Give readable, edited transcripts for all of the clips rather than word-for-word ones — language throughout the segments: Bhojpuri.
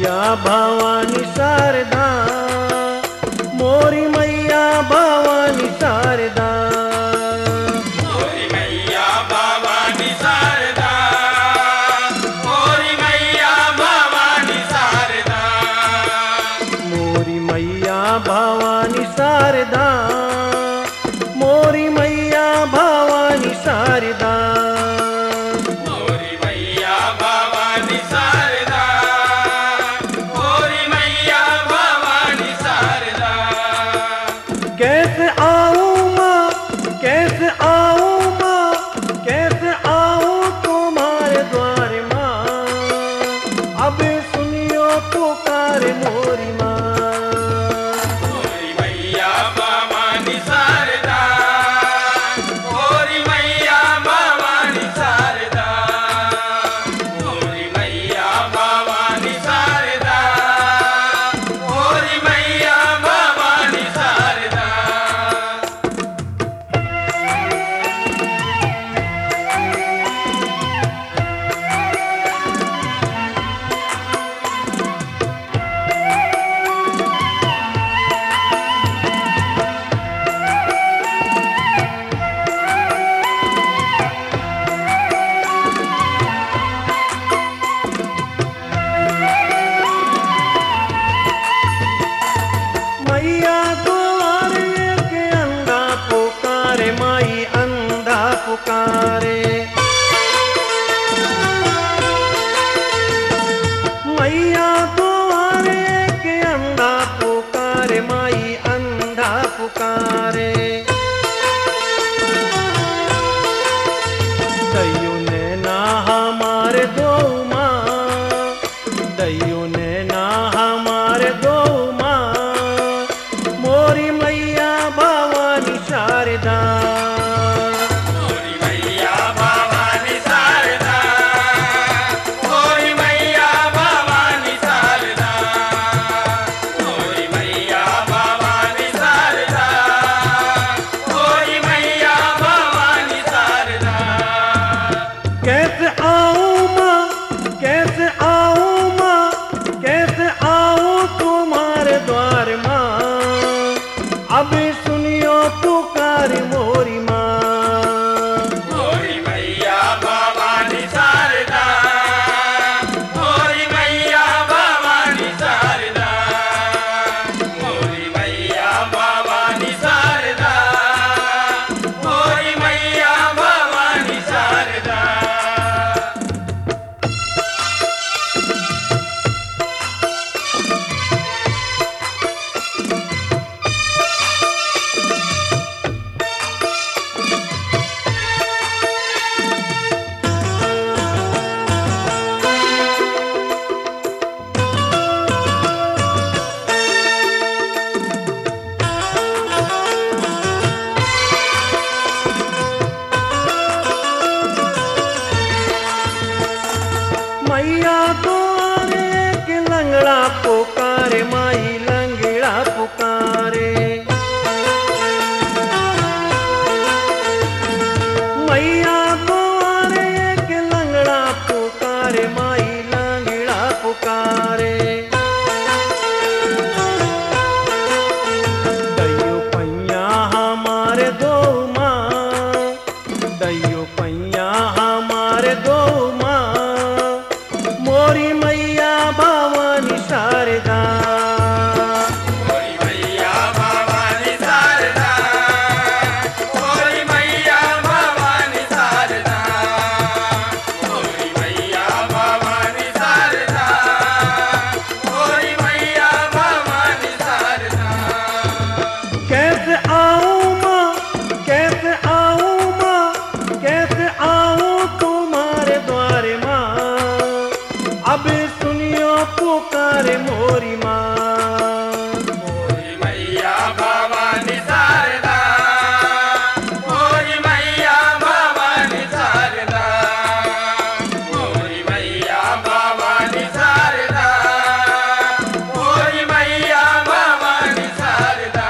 मैया भवानी शारदा, मोरी मैया भवानी शारदा। मोरी मैया भवानी शारदा, मोरी मैया भवानी शारदा। मोरी मैया भवानी शारदा, मोरी मैया भवानी शारदा। मोरी मैया भवानी शारदा, मोरी मैया भवानी शारदा। कैसे आऊं माँ, कैसे आऊं माँ, कैसे आऊं तुम्हारे द्वार माँ। अब सुनियो पुकार मोरी माँ। मोरी मैया भवानी शारदा, मोरी मैया भवानी शारदा। मोरी मैया भवानी शारदा, मोरी मैया भवानी शारदा। मैया द्वारे के अंधा पुकारे, माई अंधा पुकारे। मैया द्वारे के अंधा पुकारे, माई अंधा पुकारे। दैयो ने ना हमारे दो माँ, दैयो ने ना हमारे दो माँ। मोरी मैया भवानी शारदा, मोरी मैया भवानी शारदा, मोरी मैया भवानी शारदा। मोरी मैया भवानी शारदा, मोरी मैया भवानी शारदा। कैसे आऊं माँ, कैसे आऊं माँ, कैसे आऊं तुम्हारे द्वार माँ। अब सुनियो पुकार मोरी माँ। मोरी मैया भवानी शारदा, मोरी मैया भवानी शारदा। मोरी मैया भवानी शारदा, मोरी मैया भवानी शारदा। मैया द्वारे के लंगड़ा पुकारे, माई लंगड़ा पुकारे। मैया द्वारे के लंगड़ा पुकारे, माई लंगड़ा पुकारे। दैयो पैया हमारे दो माँ, दैयो पैया हमारे दो माँ। मोरी मैया भवानी शारदा, मोरी मैया भवानी शारदा, मोरी मैया भवानी शारदा। मोरी मैया भवानी शारदा, मोरी मैया भवानी शारदा। कैसे आऊं माँ, कैसे आऊं माँ, कैसे आऊं तुम्हारे द्वारे माँ। अब सुनियो पुकार मोरी माँ। मोरी मैया भवानी शारदा, मोरी मैया भवानी शारदा। मोरी मैया भवानी शारदा, मोरी मैया भवानी शारदा।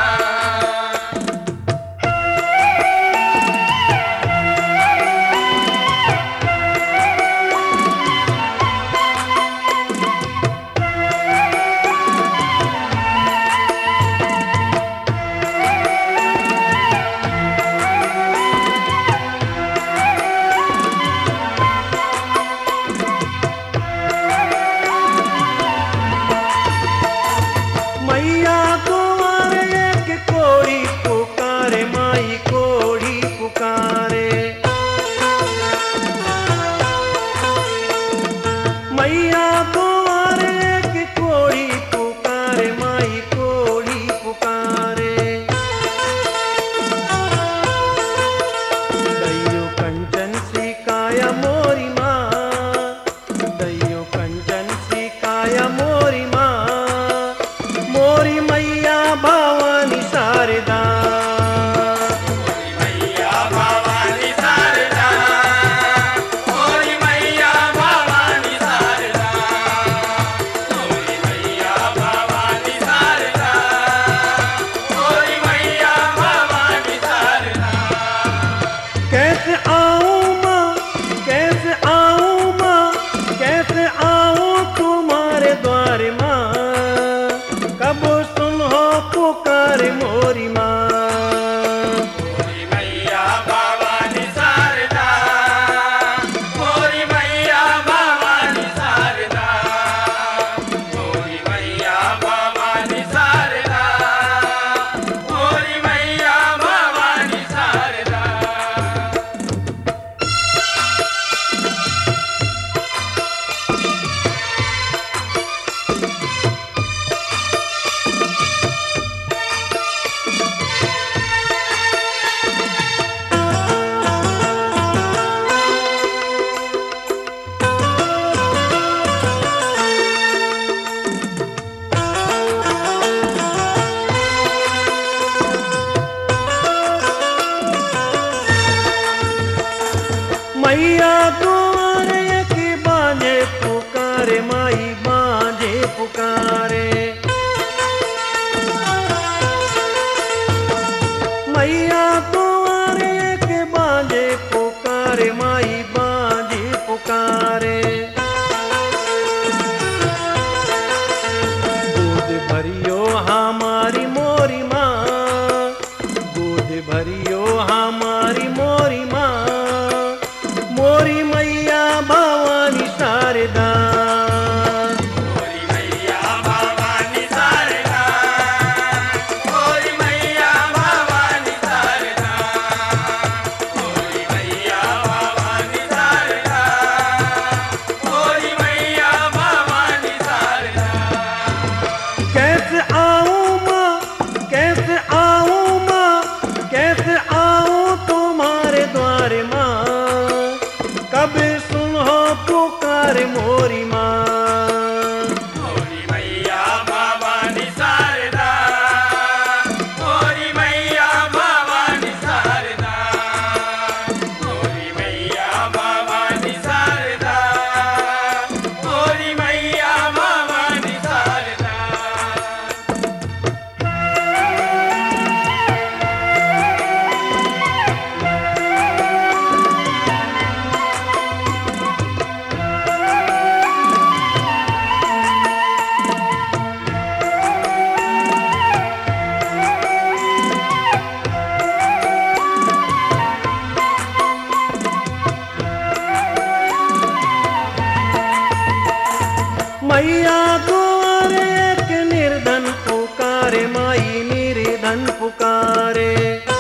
मैया द्वारे एक निर्धन पुकारे, माई निर्धन पुकारे।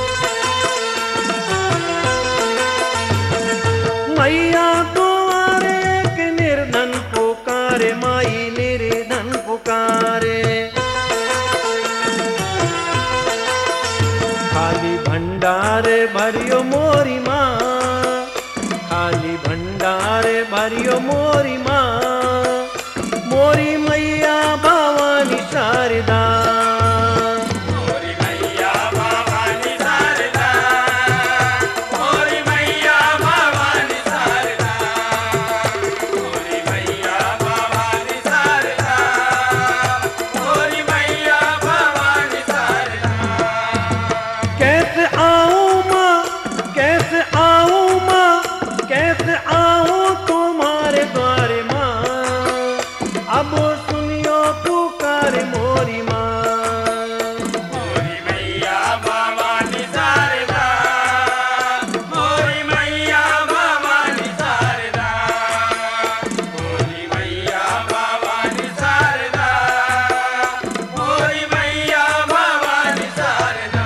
मैया द्वारे एक निर्धन पुकारे, माई निर्धन पुकारे। खाली भंडार भरियो मोरी माँ, खाली भंडार भरियो मोरी माँ, मोरी मैया भवानी शारदा। मोरी मैया भवानी शारदा, मोरी मैया भवानी शारदा, मोरी मैया भवानी शारदा, मोरी मैया भवानी शारदा। कैसे आऊं माँ, कैसे आऊं माँ, कैसे आऊं तुम्हारे द्वारे माँ, अब सुनियो पुकार मोरी माँ। मोरी मैया भवानी शारदा, मोरी मैया भवानी शारदा, मोरी मैया भवानी शारदा, मोरी मैया भवानी शारदा।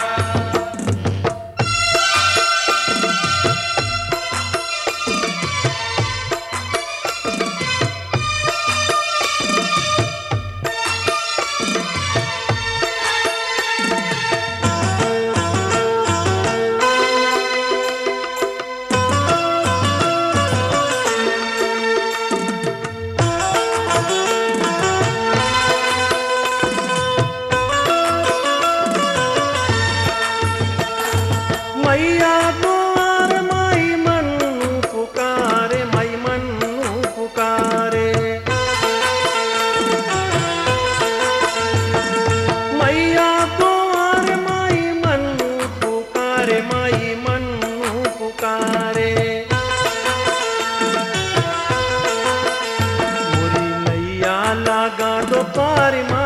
मैया द्वार माई मन्नू पुकारे, माई मन्नू पुकारे। मैया द्वार माई मन्नू पुकारे, माई मन्नू पुकारे। मोरी नैया लगा दो पार माँ,